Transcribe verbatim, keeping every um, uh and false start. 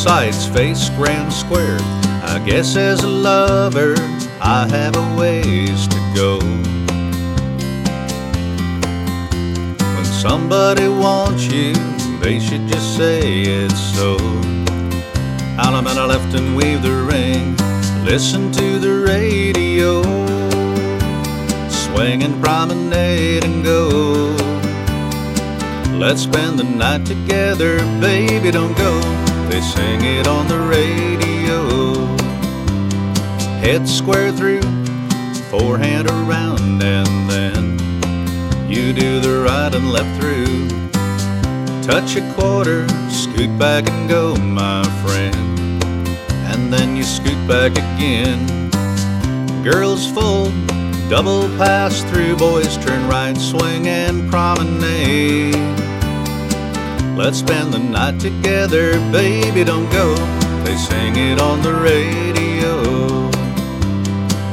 sights face grand square. I guess as a lover I have a ways to go. When somebody wants you, they should just say it's so. Alameda left and weave the ring, listen to the radio, swing and promenade and go. Let's spend the night together, baby, don't go. They sing it on the radio. Head square through, forehand around, and then you do the right and left through. Touch a quarter, scoot back and go, my friend, and then you scoot back again. Girls fold, double pass through, boys turn right, swing and promenade. Let's spend the night together, baby, don't go. They sing it on the radio.